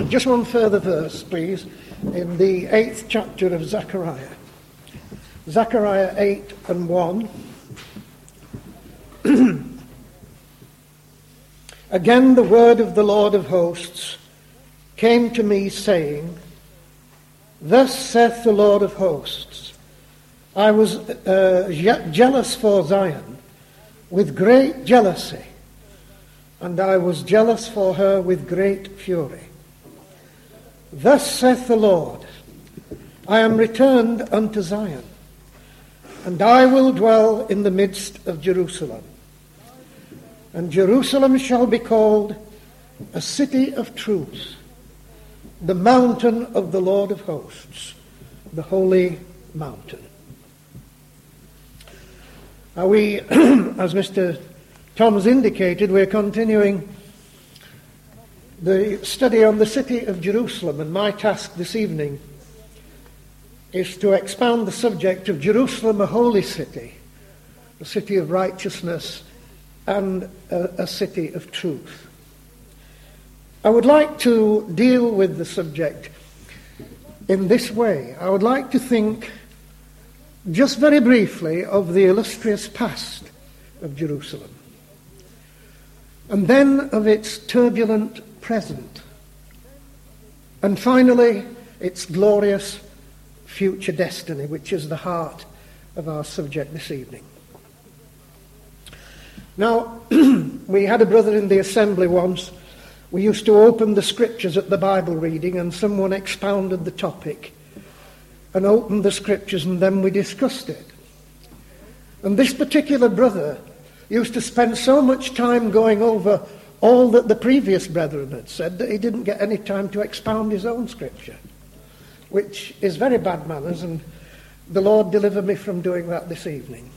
Just one further verse, please, in the 8th chapter of Zechariah. Zechariah 8 and 1. Again the word of the Lord of hosts came to me, saying, Thus saith the Lord of hosts, I was jealous for Zion with great jealousy, and I was jealous for her with great fury. Thus saith the Lord, I am returned unto Zion, and I will dwell in the midst of Jerusalem. And Jerusalem shall be called a city of truth, the mountain of the Lord of hosts, the holy mountain. We, as Mr. Tom's indicated, we're continuing the study on the city of Jerusalem, and my task this evening is to expound the subject of Jerusalem, a holy city, a city of righteousness, and a city of truth. I would like to deal with the subject in this way. I would like to think just very briefly of the illustrious past of Jerusalem, and then of its turbulent present, and finally its glorious future destiny, which is the heart of our subject this evening. Now, we had a brother in the assembly once. We used to open the scriptures at the Bible reading, and someone expounded the topic and opened the scriptures, and then we discussed it. And this particular brother used to spend so much time going over all that the previous brethren had said that he didn't get any time to expound his own scripture, which is very bad manners, and the Lord deliver me from doing that this evening.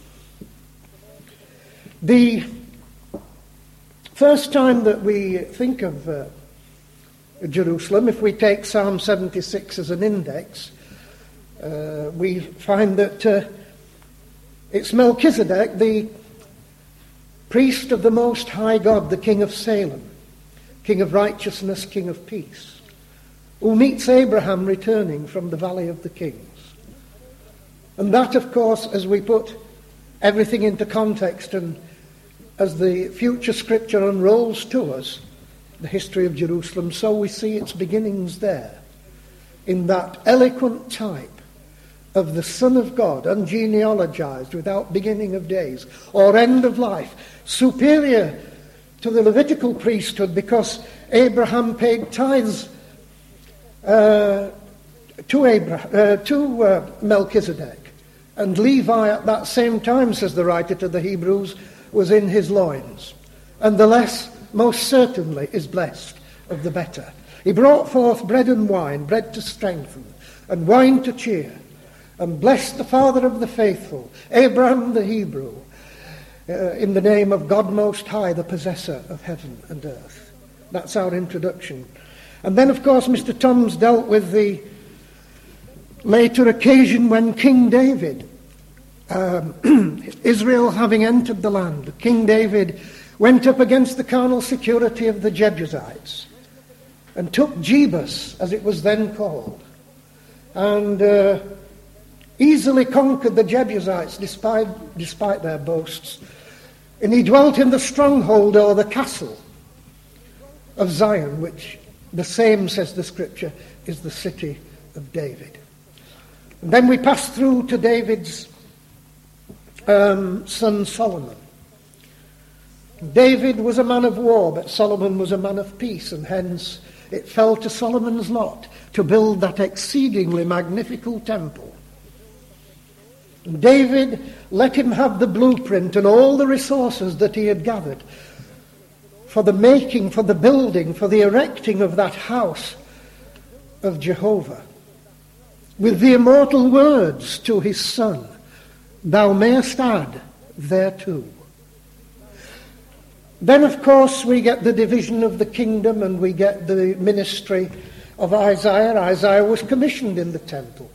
The first time that we think of Jerusalem, if we take Psalm 76 as an index, we find that it's Melchizedek, the priest of the Most High God, the King of Salem, King of righteousness, King of peace, who meets Abraham returning from the Valley of the Kings. And that, of course, as we put everything into context and as the future scripture unrolls to us the history of Jerusalem, so we see its beginnings there, in that eloquent type of the Son of God, ungenealogized, without beginning of days or end of life, superior to the Levitical priesthood because Abraham paid tithes to Melchizedek, and Levi at that same time, says the writer to the Hebrews, was in his loins. And the less most certainly is blessed of the better. He brought forth bread and wine, bread to strengthen, and wine to cheer, and blessed the father of the faithful, Abraham the Hebrew, in the name of God Most High, the possessor of heaven and earth. That's our introduction. And then, of course, Mr. Tom's dealt with the later occasion when King David, Israel having entered the land, King David went up against the carnal security of the Jebusites and took Jebus, as it was then called, and easily conquered the Jebusites despite their boasts. And he dwelt in the stronghold or the castle of Zion, which the same, says the scripture, is the city of David. And then we pass through to David's son Solomon. David was a man of war, but Solomon was a man of peace, and hence it fell to Solomon's lot to build that exceedingly magnificent temple. And David let him have the blueprint and all the resources that he had gathered for the making, for the building, for the erecting of that house of Jehovah, with the immortal words to his son, "Thou mayest add thereto." Then, of course, we get the division of the kingdom and we get the ministry of Isaiah. Isaiah was commissioned in the temple.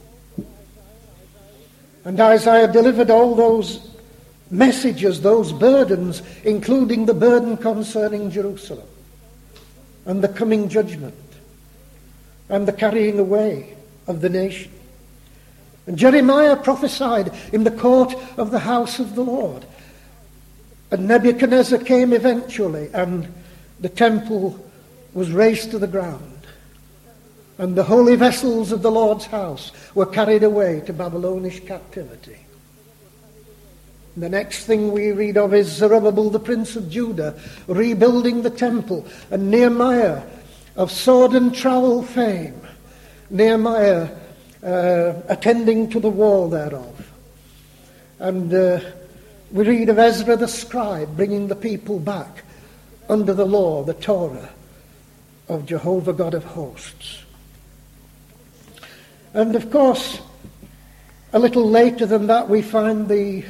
And Isaiah delivered all those messages, those burdens, including the burden concerning Jerusalem and the coming judgment. and the carrying away of the nation. And Jeremiah prophesied in the court of the house of the Lord. And Nebuchadnezzar came eventually, and the temple was razed to the ground. And the holy vessels of the Lord's house were carried away to Babylonish captivity. The next thing we read of is Zerubbabel, the prince of Judah, rebuilding the temple, and Nehemiah, of sword and trowel fame, Nehemiah attending to the wall thereof. And we read of Ezra the scribe bringing the people back under the law, the Torah of Jehovah God of hosts. And of course, a little later than that, we find the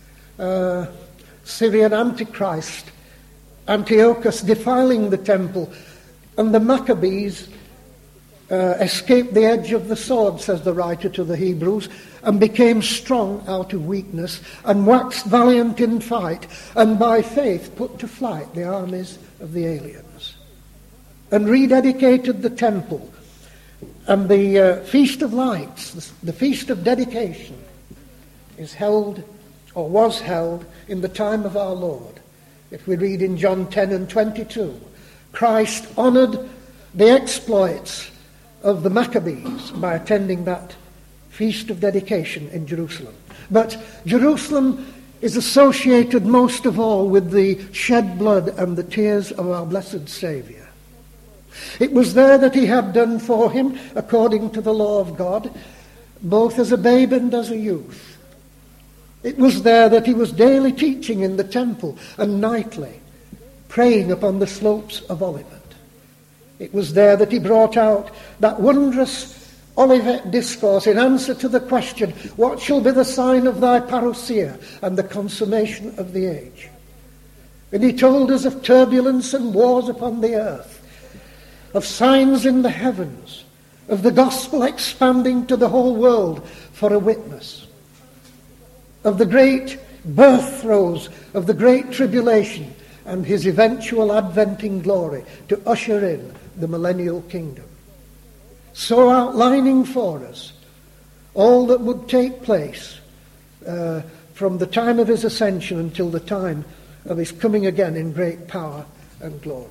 Syrian Antichrist, Antiochus, defiling the temple, and the Maccabees escaped the edge of the sword, says the writer to the Hebrews, and became strong out of weakness, and waxed valiant in fight, and by faith put to flight the armies of the aliens, and rededicated the temple. And the Feast of Lights, the Feast of Dedication, is held, or was held, in the time of our Lord. If we read in John 10 and 22, Christ honoured the exploits of the Maccabees by attending that Feast of Dedication in Jerusalem. But Jerusalem is associated most of all with the shed blood and the tears of our blessed Saviour. It was there that he had done for him, according to the law of God, both as a babe and as a youth. It was there that he was daily teaching in the temple and nightly praying upon the slopes of Olivet. It was there that he brought out that wondrous Olivet discourse in answer to the question, what shall be the sign of thy parousia and the consummation of the age? And he told us of turbulence and wars upon the earth, of signs in the heavens, of the gospel expanding to the whole world for a witness, of the great birth throes of the great tribulation and his eventual advent in glory to usher in the millennial kingdom. So outlining for us all that would take place from the time of his ascension until the time of his coming again in great power and glory.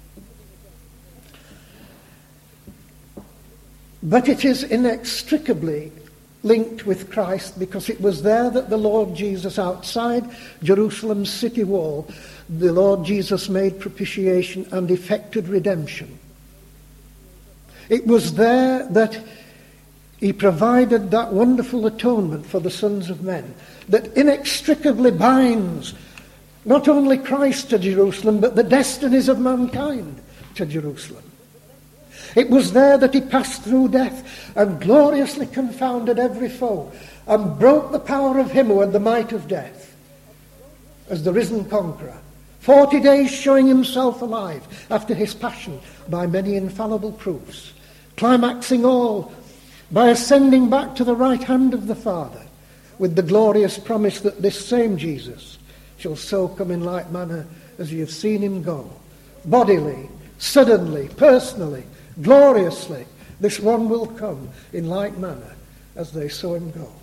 But it is inextricably linked with Christ, because it was there that the Lord Jesus, outside Jerusalem's city wall, the Lord Jesus made propitiation and effected redemption. It was there that he provided that wonderful atonement for the sons of men that inextricably binds not only Christ to Jerusalem, but the destinies of mankind to Jerusalem. It was there that he passed through death and gloriously confounded every foe and broke the power of him who had the might of death as the risen conqueror. 40 days showing himself alive after his passion by many infallible proofs, climaxing all by ascending back to the right hand of the Father with the glorious promise that this same Jesus shall so come in like manner as ye have seen him go. Bodily, suddenly, personally, gloriously, this one will come in like manner as they saw him go.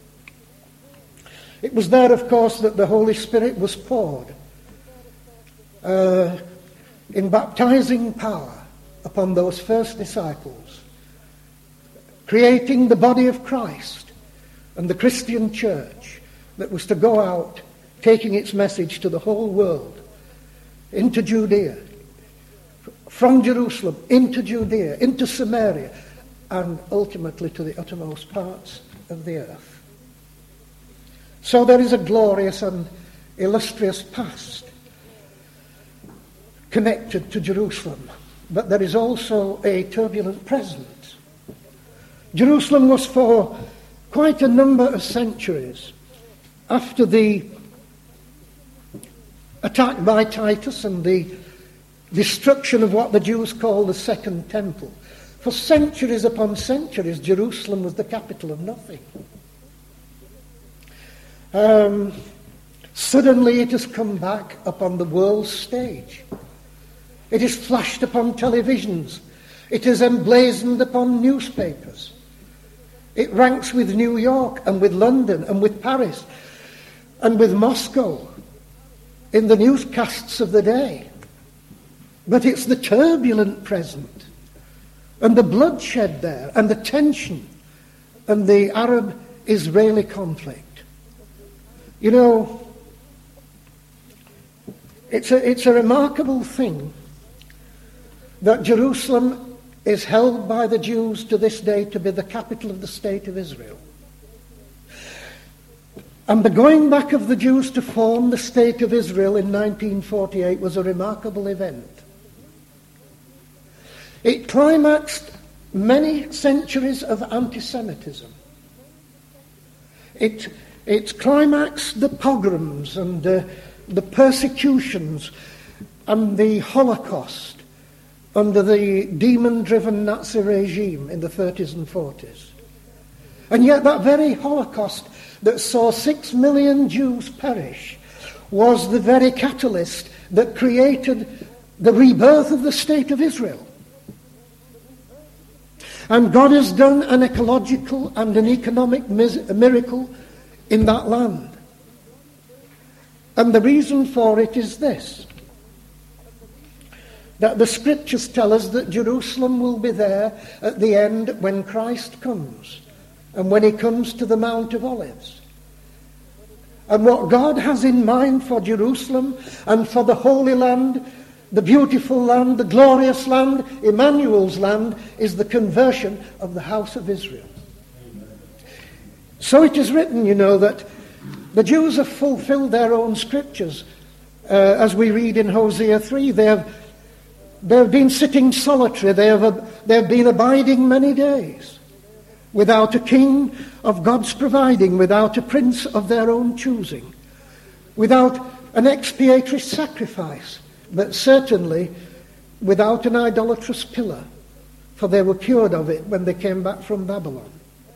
It was there, of course, that the Holy Spirit was poured in baptizing power upon those first disciples, creating the body of Christ and the Christian church that was to go out taking its message to the whole world, into Judea, from Jerusalem into Judea, into Samaria, and ultimately to the uttermost parts of the earth. So there is a glorious and illustrious past connected to Jerusalem, but there is also a turbulent present. Jerusalem was for quite a number of centuries, after the attack by Titus and the destruction of what the Jews call the Second Temple, for centuries upon centuries, Jerusalem was the capital of nothing. Suddenly it has come back upon the world's stage. It is flashed upon televisions It is emblazoned upon newspapers. It ranks with New York and with London and with Paris and with Moscow in the newscasts of the day. But it's the turbulent present and the bloodshed there and the tension and the Arab-Israeli conflict. You know, it's a remarkable thing that Jerusalem is held by the Jews to this day to be the capital of the state of Israel. And the going back of the Jews to form the state of Israel in 1948 was a remarkable event. It climaxed many centuries of anti-Semitism. It climaxed the pogroms and the persecutions and the Holocaust under the demon-driven Nazi regime in the 30s and 40s. And yet that very Holocaust that saw 6 million Jews perish was the very catalyst that created the rebirth of the state of Israel. And God has done an ecological and an economic miracle in that land. And the reason for it is this: that the scriptures tell us that Jerusalem will be there at the end when Christ comes, and when he comes to the Mount of Olives. And what God has in mind for Jerusalem and for the Holy Land, the beautiful land, the glorious land, Emmanuel's land, is the conversion of the house of Israel. So it is written, you know, that the Jews have fulfilled their own scriptures. As we read in Hosea 3, they have been sitting solitary, they have been abiding many days, without a king of God's providing, without a prince of their own choosing, without an expiatory sacrifice, but certainly without an idolatrous pillar, for they were cured of it when they came back from Babylon.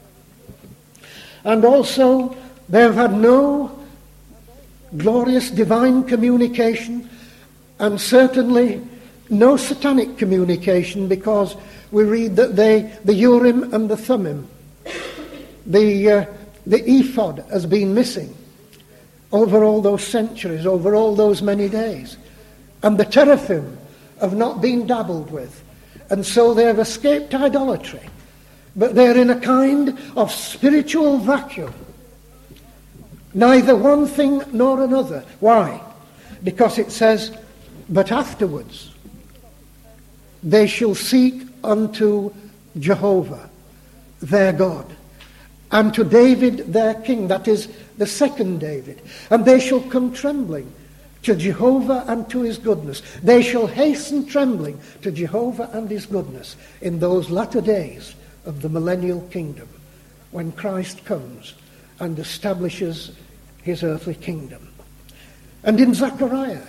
And also, they have had no glorious divine communication, and certainly no satanic communication, because we read that the Urim and the Thummim, the ephod has been missing over all those centuries, over all those many days. And the teraphim have not been dabbled with. And so they have escaped idolatry. But they're in a kind of spiritual vacuum. Neither one thing nor another. Why? Because it says, but afterwards they shall seek unto Jehovah, their God, and to David their king, that is, the second David. And they shall come trembling to Jehovah and to his goodness. They shall hasten trembling to Jehovah and his goodness in those latter days of the millennial kingdom, when Christ comes and establishes his earthly kingdom. And in Zechariah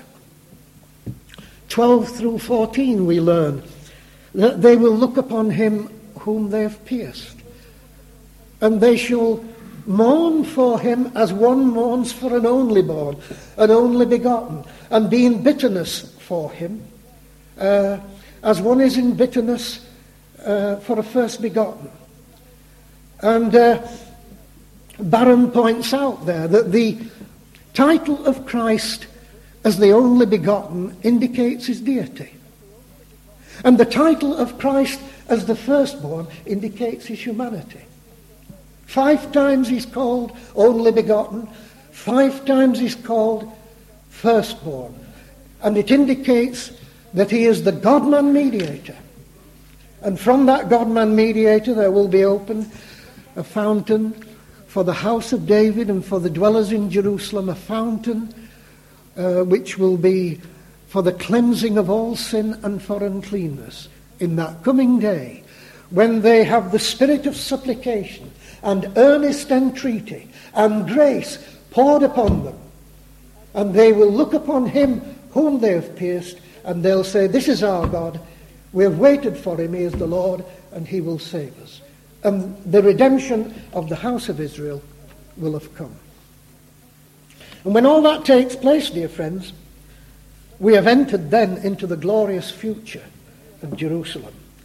12 through 14 we learn that they will look upon him whom they have pierced, and they shall mourn for him as one mourns for an only born, an only begotten, and be in bitterness for him, as one is in bitterness for a first begotten. And Barron points out there that the title of Christ as the only begotten indicates his deity. And the title of Christ as the firstborn indicates his humanity. 5 times he's called only begotten, 5 times he's called firstborn. And it indicates that he is the God-man mediator. And from that God-man mediator there will be opened a fountain for the house of David and for the dwellers in Jerusalem, a fountain which will be for the cleansing of all sin and for uncleanness in that coming day, when they have the spirit of supplication and earnest entreaty and grace poured upon them. And they will look upon him whom they have pierced, and they'll say, this is our God, we have waited for him, he is the Lord, and he will save us. And the redemption of the house of Israel will have come. And when all that takes place, dear friends, we have entered then into the glorious future of Jerusalem.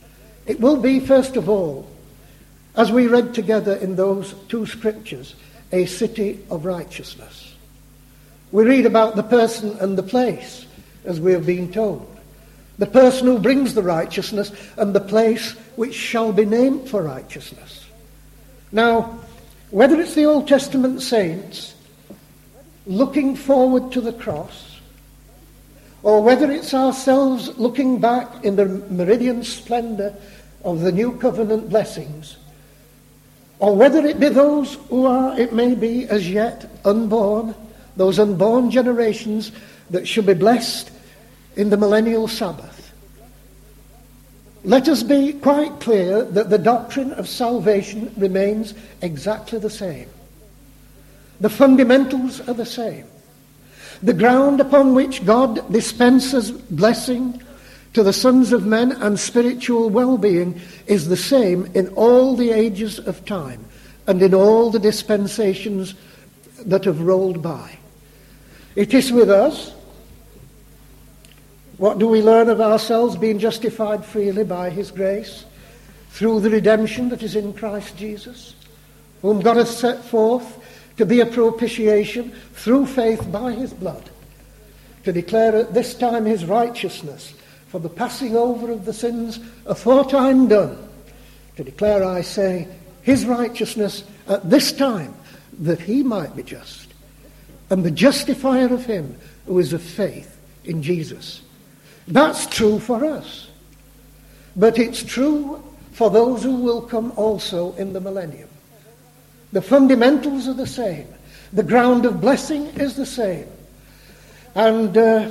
It will be, first of all, as we read together in those two scriptures, a city of righteousness. We read about the person and the place, as we have been told. The person who brings the righteousness and the place which shall be named for righteousness. Now, whether it's the Old Testament saints looking forward to the cross, or whether it's ourselves looking back in the meridian splendor of the new covenant blessings, or whether it be those who are, it may be, as yet unborn, those unborn generations that should be blessed in the millennial Sabbath. Let us be quite clear that the doctrine of salvation remains exactly the same. The fundamentals are the same. The ground upon which God dispenses blessing to the sons of men and spiritual well-being is the same in all the ages of time and in all the dispensations that have rolled by. It is with us. What do we learn of ourselves? Being justified freely by his grace through the redemption that is in Christ Jesus, whom God has set forth to be a propitiation through faith by his blood, to declare at this time his righteousness for the passing over of the sins aforetime done, to declare, I say, his righteousness at this time, that he might be just, and the justifier of him who is of faith in Jesus. That's true for us. But it's true for those who will come also in the millennium. The fundamentals are the same. The ground of blessing is the same. And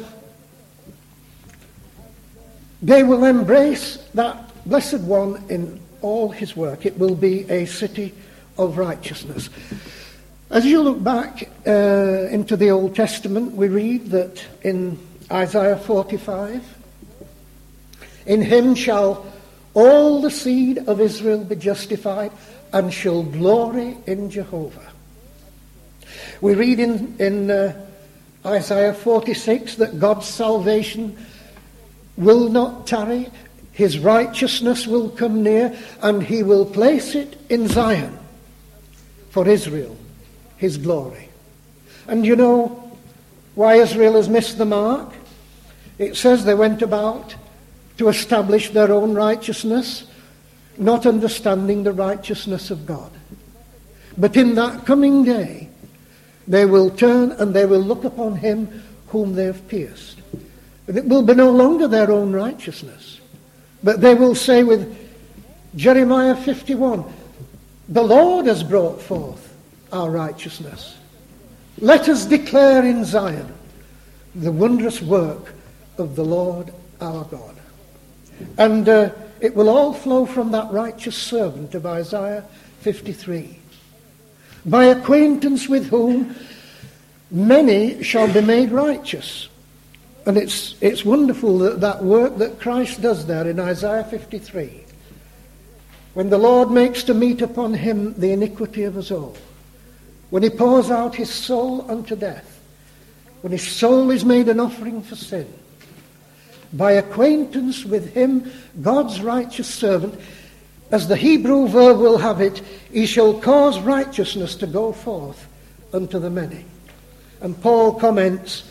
they will embrace that blessed one in all his work. It will be a city of righteousness. As you look back into the Old Testament, we read that in Isaiah 45, in him shall all the seed of Israel be justified and shall glory in Jehovah. We read in Isaiah 46 that God's salvation will not tarry, his righteousness will come near, and he will place it in Zion for Israel, his glory. And you know why Israel has missed the mark? It says they went about to establish their own righteousness, not understanding the righteousness of God. But in that coming day, they will turn and they will look upon him whom they have pierced. And it will be no longer their own righteousness, but they will say with Jeremiah 51, the Lord has brought forth our righteousness. Let us declare in Zion the wondrous work of the Lord our God. And it will all flow from that righteous servant of Isaiah 53. By acquaintance with whom many shall be made righteous. And it's wonderful that work that Christ does there in Isaiah 53. When the Lord makes to meet upon him the iniquity of us all. When he pours out his soul unto death. When his soul is made an offering for sin. By acquaintance with him, God's righteous servant, as the Hebrew verb will have it, he shall cause righteousness to go forth unto the many. And Paul comments,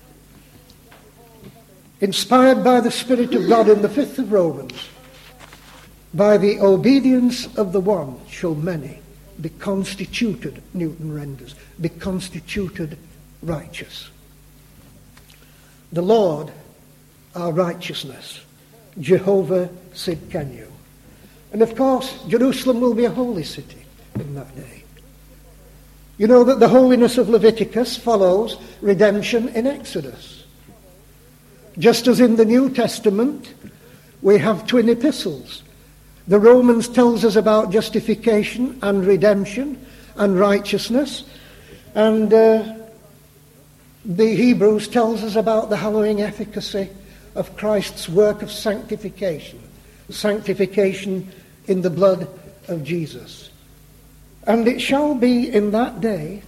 inspired by the Spirit of God in the 5th of Romans, by the obedience of the one shall many be constituted, Newton renders, be constituted righteous. The Lord, our righteousness, Jehovah Sidkenu. And of course, Jerusalem will be a holy city in that day. You know that the holiness of Leviticus follows redemption in Exodus. Just as in the New Testament, we have twin epistles. The Romans tells us about justification and redemption and righteousness. And the Hebrews tells us about the hallowing efficacy of Christ's work of sanctification. Sanctification in the blood of Jesus. And it shall be in that day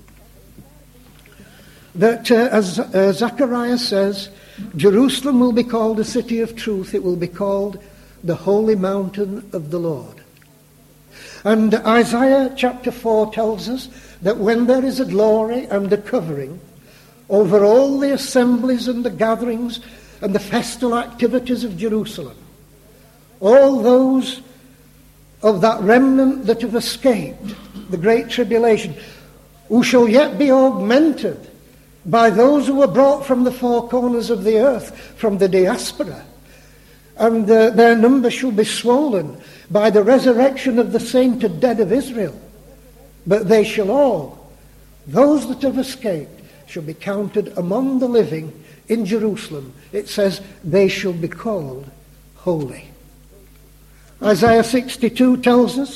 that, as Zechariah says, Jerusalem will be called a city of truth. It will be called the holy mountain of the Lord. And Isaiah chapter 4 tells us that when there is a glory and a covering over all the assemblies and the gatherings and the festal activities of Jerusalem, all those of that remnant that have escaped the great tribulation, who shall yet be augmented by those who were brought from the four corners of the earth, from the diaspora, and their number shall be swollen by the resurrection of the sainted dead of Israel. But they shall all, those that have escaped, shall be counted among the living in Jerusalem. It says, they shall be called holy. Isaiah 62 tells us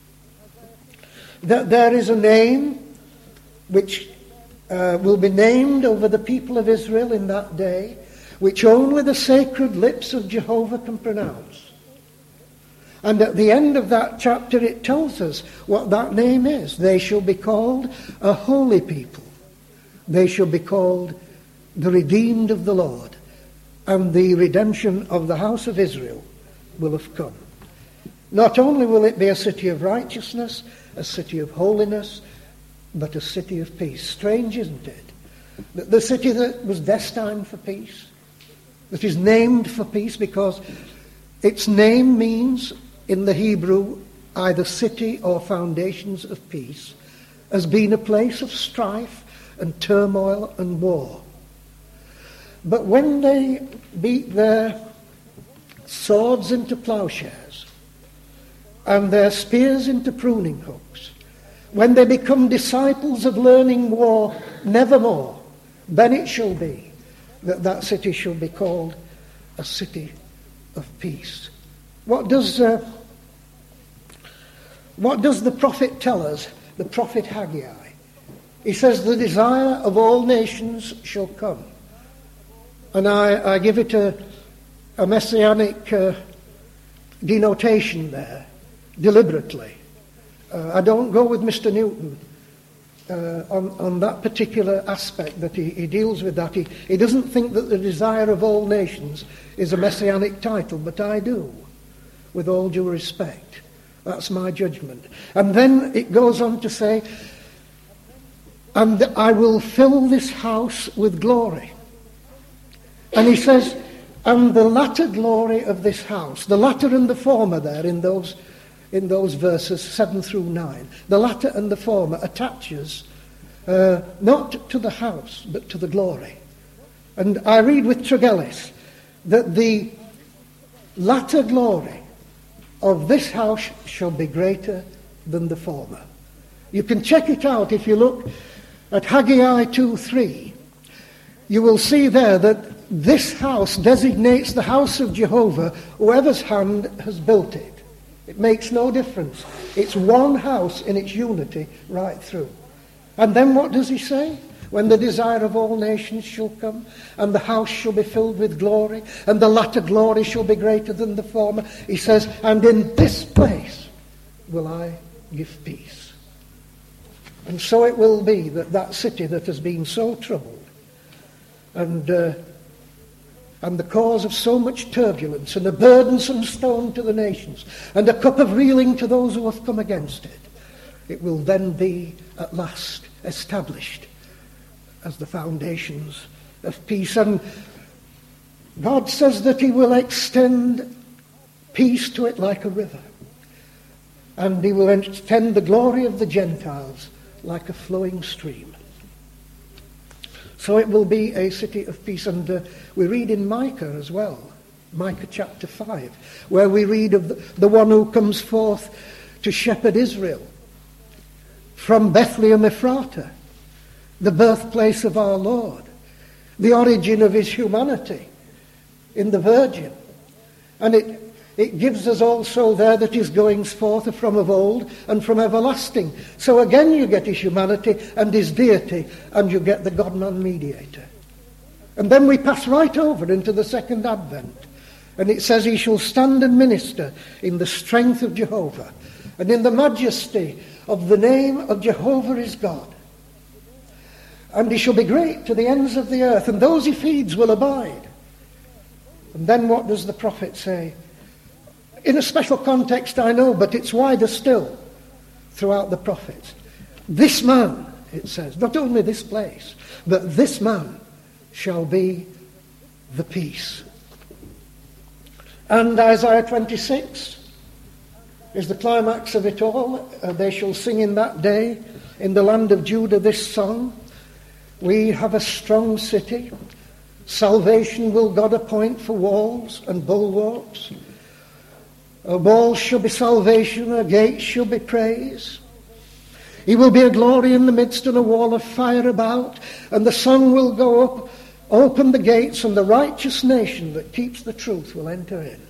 that there is a name which will be named over the people of Israel in that day, which only the sacred lips of Jehovah can pronounce. And at the end of that chapter it tells us what that name is. They shall be called a holy people. They shall be called the redeemed of the Lord. And the redemption of the house of Israel will have come. Not only will it be a city of righteousness, a city of holiness, but a city of peace. Strange, isn't it? That the city that was destined for peace, that is named for peace, because its name means in the Hebrew either city or foundations of peace, has been a place of strife and turmoil and war. But when they beat their swords into plowshares and their spears into pruning hooks, when they become disciples of learning war nevermore, then it shall be that that city shall be called a city of peace. What does the prophet tell us? The prophet Haggai. He says, the desire of all nations shall come. And I give it a messianic denotation there, deliberately. I don't go with Mr. Newton on that particular aspect that he deals with that. He doesn't think that the desire of all nations is a messianic title, but I do, with all due respect. That's my judgment. And then it goes on to say, and I will fill this house with glory. And he says, and the latter glory of this house, the latter and the former there in those verses 7 through 9, the latter and the former attaches not to the house, but to the glory. And I read with Tregelles that the latter glory of this house shall be greater than the former. You can check it out if you look at Haggai 2:3. You will see there that this house designates the house of Jehovah, whoever's hand has built it. It makes no difference. It's one house in its unity right through. And then what does he say? When the desire of all nations shall come, and the house shall be filled with glory, and the latter glory shall be greater than the former. He says, and in this place will I give peace. And so it will be that city that has been so troubled, and the cause of so much turbulence, and a burdensome stone to the nations, and a cup of reeling to those who have come against it, it will then be at last established as the foundations of peace. And God says that he will extend peace to it like a river, and he will extend the glory of the Gentiles like a flowing stream. So it will be a city of peace. And we read in Micah as well, Micah chapter 5, where we read of the one who comes forth to shepherd Israel from Bethlehem Ephratah, the birthplace of our Lord, the origin of his humanity in the Virgin. And it gives us also there that his goings forth are from of old and from everlasting. So again you get his humanity and his deity, and you get the God-man mediator. And then we pass right over into the second advent. And it says he shall stand and minister in the strength of Jehovah, and in the majesty of the name of Jehovah his God. And he shall be great to the ends of the earth, and those he feeds will abide. And then what does the prophet say? In a special context, I know, but it's wider still throughout the prophets. This man, it says, not only this place, but this man shall be the peace. And Isaiah 26 is the climax of it all. They shall sing in that day, in the land of Judah, this song. We have a strong city. Salvation will God appoint for walls and bulwarks. A wall shall be salvation, a gate shall be praise. He will be a glory in the midst and a wall of fire about, and the sun will go up, open the gates, and the righteous nation that keeps the truth will enter in.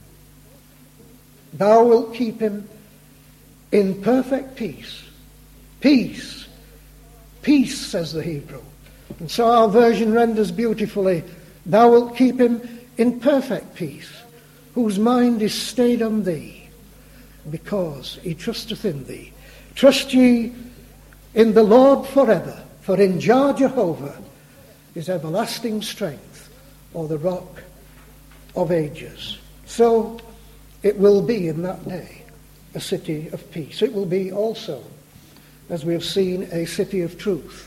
Thou wilt keep him in perfect peace. Peace. Peace, says the Hebrew. And so our version renders beautifully, thou wilt keep him in perfect peace, whose mind is stayed on thee, because he trusteth in thee. Trust ye in the Lord forever, for in Jah Jehovah is everlasting strength, or the rock of ages. So it will be in that day a city of peace. It will be also, as we have seen, a city of truth.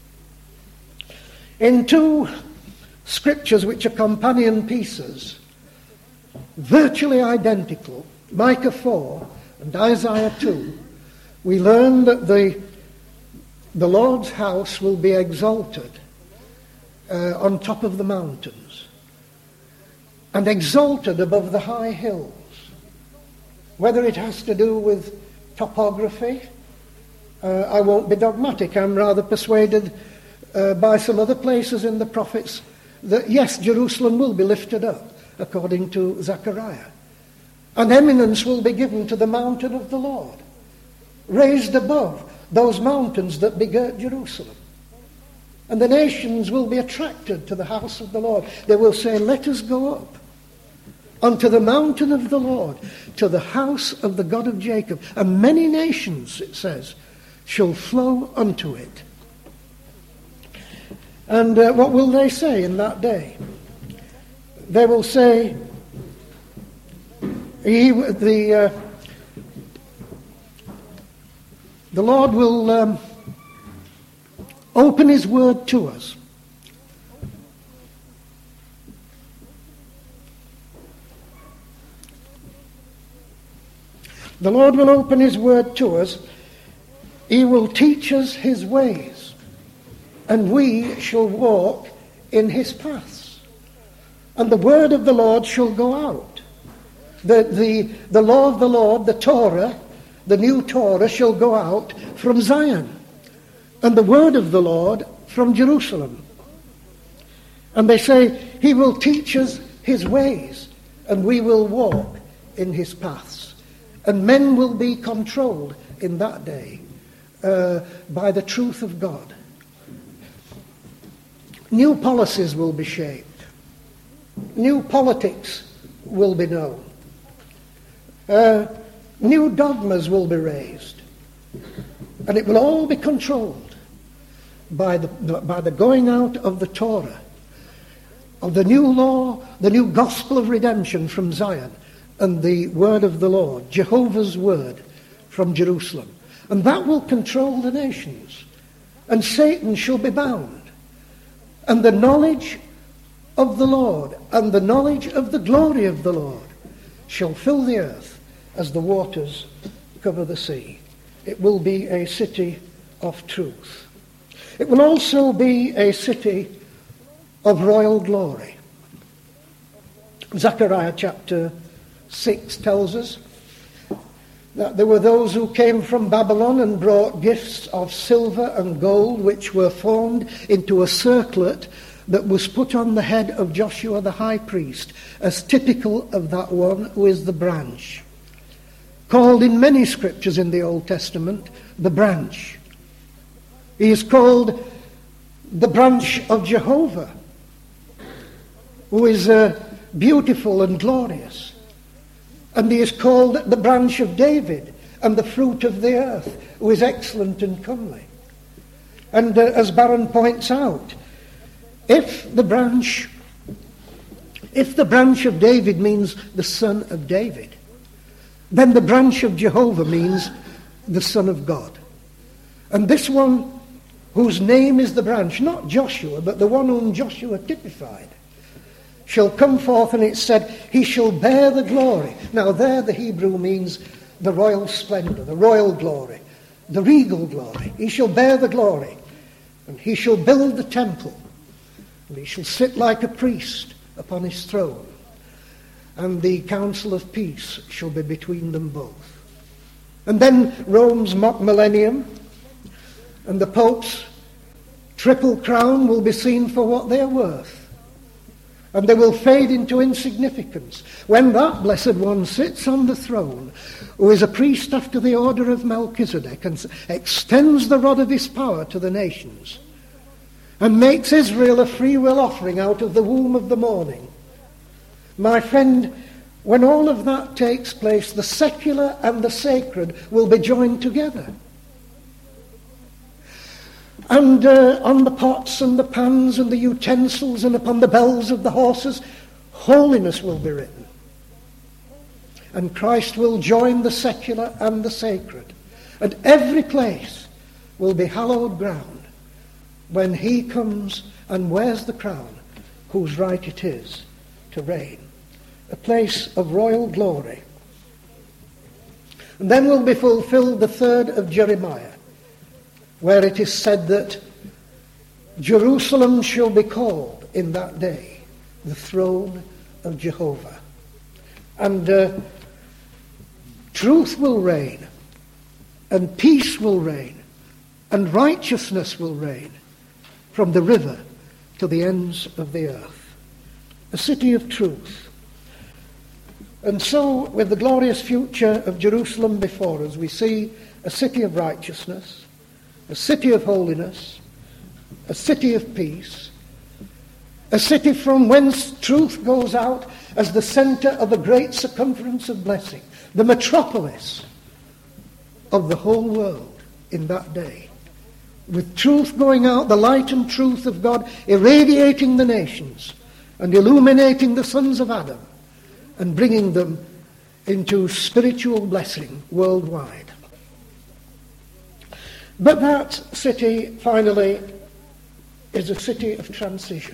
In two scriptures which are companion pieces, virtually identical, Micah 4 and Isaiah 2, we learn that the Lord's house will be exalted on top of the mountains and exalted above the high hills. Whether it has to do with topography, I won't be dogmatic. I'm rather persuaded by some other places in the prophets that yes, Jerusalem will be lifted up, according to Zechariah. An eminence will be given to the mountain of the Lord, raised above those mountains that begirt Jerusalem. And the nations will be attracted to the house of the Lord. They will say, let us go up unto the mountain of the Lord, to the house of the God of Jacob. And many nations, it says, shall flow unto it. And what will they say in that day? They will say, the Lord will open his word to us. The Lord will open his word to us. He will teach us his ways, and we shall walk in his paths. And the word of the Lord shall go out. The law of the Lord, the Torah, the new Torah, shall go out from Zion, and the word of the Lord from Jerusalem. And they say, he will teach us his ways, and we will walk in his paths. And men will be controlled in that day by the truth of God. New policies will be shaped. New politics will be known. New dogmas will be raised. And it will all be controlled by the going out of the Torah, of the new law, the new gospel of redemption from Zion, and the word of the Lord, Jehovah's word from Jerusalem. And that will control the nations. And Satan shall be bound. And the knowledge of the Lord and the knowledge of the glory of the Lord shall fill the earth as the waters cover the sea. It will be a city of truth. It will also be a city of royal glory. Zechariah chapter 6 tells us that there were those who came from Babylon and brought gifts of silver and gold, which were formed into a circlet that was put on the head of Joshua the high priest, as typical of that one who is the branch. Called in many scriptures in the Old Testament, the branch. He is called the branch of Jehovah, who is beautiful and glorious. And he is called the branch of David and the fruit of the earth, who is excellent and comely. And as Barron points out, if the branch of David means the son of David, then the branch of Jehovah means the Son of God. And this one whose name is the branch, not Joshua, but the one whom Joshua typified, shall come forth, and it said, he shall bear the glory. Now there the Hebrew means the royal splendor, the royal glory, the regal glory. He shall bear the glory, and he shall build the temple, and he shall sit like a priest upon his throne, and the council of peace shall be between them both. And then Rome's mock millennium, and the Pope's triple crown will be seen for what they are worth, and they will fade into insignificance when that blessed one sits on the throne, who is a priest after the order of Melchizedek, and extends the rod of his power to the nations, and makes Israel a free will offering out of the womb of the morning. My friend, when all of that takes place, the secular and the sacred will be joined together. And on the pots and the pans and the utensils and upon the bells of the horses, holiness will be written. And Christ will join the secular and the sacred. And every place will be hallowed ground when he comes and wears the crown, whose right it is to reign. A place of royal glory. And then will be fulfilled the 3rd of Jeremiah, where it is said that Jerusalem shall be called in that day the throne of Jehovah. And truth will reign, and peace will reign, and righteousness will reign from the river to the ends of the earth. A city of truth. And so, with the glorious future of Jerusalem before us, we see a city of righteousness, a city of holiness, a city of peace, a city from whence truth goes out as the center of a great circumference of blessing, the metropolis of the whole world in that day. With truth going out, the light and truth of God irradiating the nations and illuminating the sons of Adam and bringing them into spiritual blessing worldwide. But that city, finally, is a city of transition.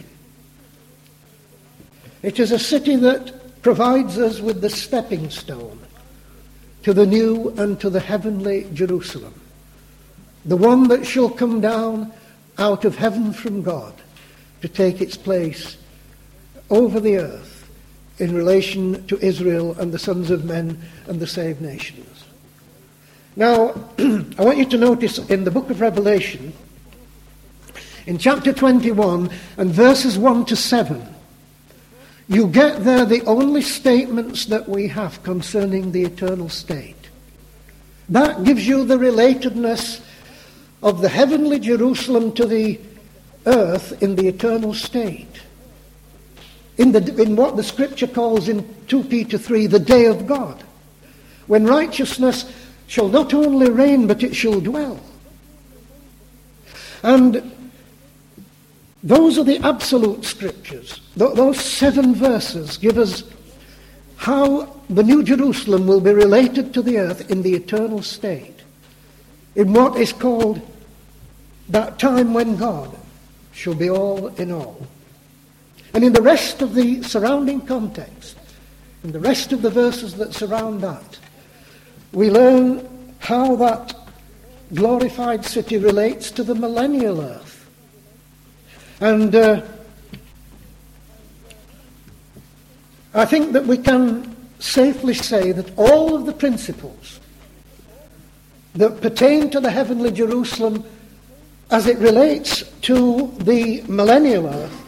It is a city that provides us with the stepping stone to the new and to the heavenly Jerusalem, the one that shall come down out of heaven from God to take its place over the earth in relation to Israel and the sons of men and the saved nations. Now, I want you to notice in the book of Revelation, in chapter 21 and verses 1 to 7, you get there the only statements that we have concerning the eternal state. That gives you the relatedness of the heavenly Jerusalem to the earth in the eternal state. In what the scripture calls in 2 Peter 3, the day of God, when righteousness shall not only reign, but it shall dwell. And those are the absolute scriptures. Those 7 verses give us how the New Jerusalem will be related to the earth in the eternal state, in what is called that time when God shall be all in all. And in the rest of the surrounding context, in the rest of the verses that surround that, we learn how that glorified city relates to the millennial earth. And I think that we can safely say that all of the principles that pertain to the heavenly Jerusalem as it relates to the millennial earth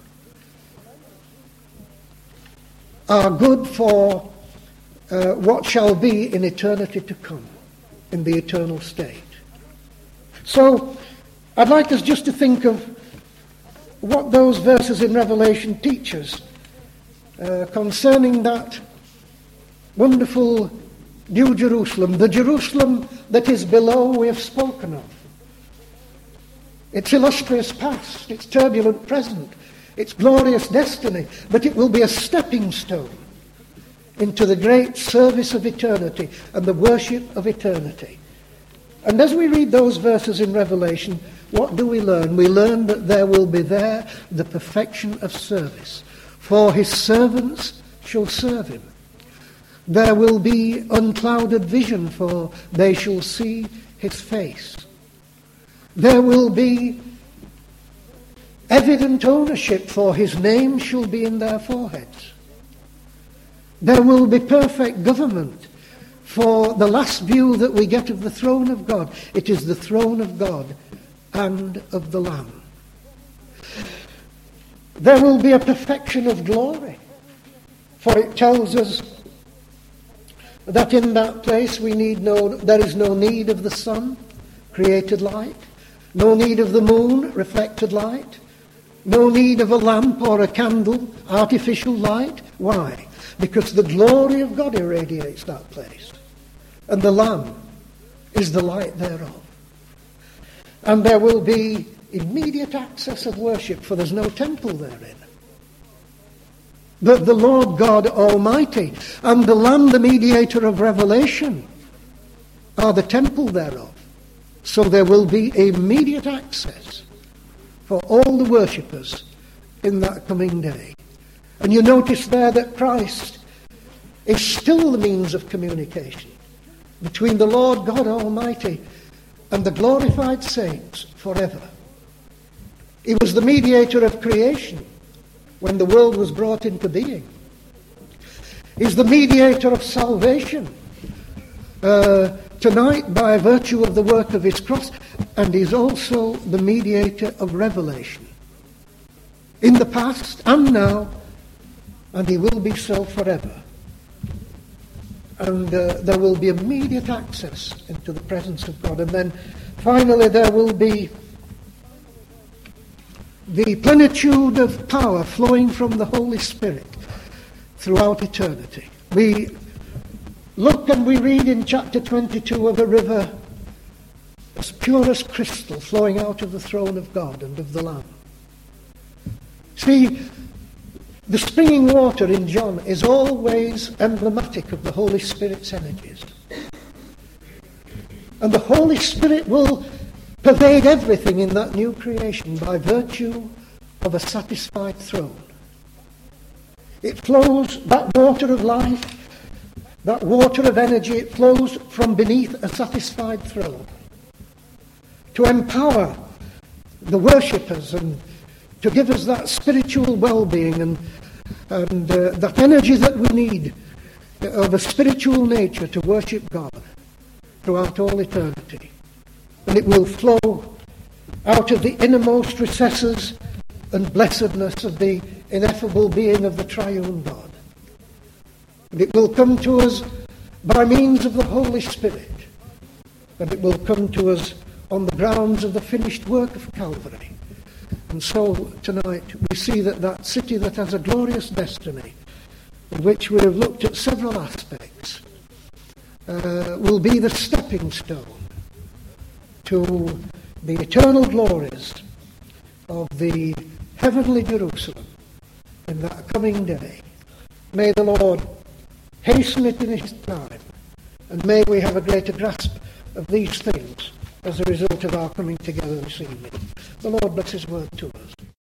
are good for what shall be in eternity to come, in the eternal state. So, I'd like us just to think of what those verses in Revelation teach us concerning that wonderful New Jerusalem, the Jerusalem that is below we have spoken of. Its illustrious past, its turbulent present, its glorious destiny, but it will be a stepping stone into the great service of eternity and the worship of eternity. And as we read those verses in Revelation, what do we learn? We learn that there will be there the perfection of service. For his servants shall serve him. There will be unclouded vision, for they shall see his face. There will be evident ownership, for his name shall be in their foreheads. There will be perfect government, for the last view that we get of the throne of God, it is the throne of God and of the Lamb. There will be a perfection of glory, for it tells us that in that place there is no need of the sun, created light, no need of the moon, reflected light, no need of a lamp or a candle, artificial light. Why? Because the glory of God irradiates that place. And the Lamb is the light thereof. And there will be immediate access of worship, for there's no temple therein. But the Lord God Almighty and the Lamb, the mediator of revelation, are the temple thereof. So there will be immediate access for all the worshippers in that coming day. And you notice there that Christ is still the means of communication between the Lord God Almighty and the glorified saints forever. He was the mediator of creation when the world was brought into being. He's the mediator of salvation tonight by virtue of the work of his cross, and he's also the mediator of revelation in the past and now, and he will be so forever. And there will be immediate access into the presence of God. And then finally there will be the plenitude of power flowing from the Holy Spirit throughout eternity. We look and we read in chapter 22 of a river as pure as crystal flowing out of the throne of God and of the Lamb. See, the springing water in John is always emblematic of the Holy Spirit's energies. And the Holy Spirit will pervade everything in that new creation by virtue of a satisfied throne. It flows, that water of life, that water of energy, it flows from beneath a satisfied throne to empower the worshippers and to give us that spiritual well-being and that energy that we need of a spiritual nature to worship God throughout all eternity. And it will flow out of the innermost recesses and blessedness of the ineffable being of the triune God. And it will come to us by means of the Holy Spirit. And it will come to us on the grounds of the finished work of Calvary. And so tonight we see that city that has a glorious destiny, in which we have looked at several aspects, will be the stepping stone to the eternal glories of the heavenly Jerusalem in that coming day. May the Lord hasten it in his time, and may we have a greater grasp of these things as a result of our coming together this evening. The Lord bless his word to us.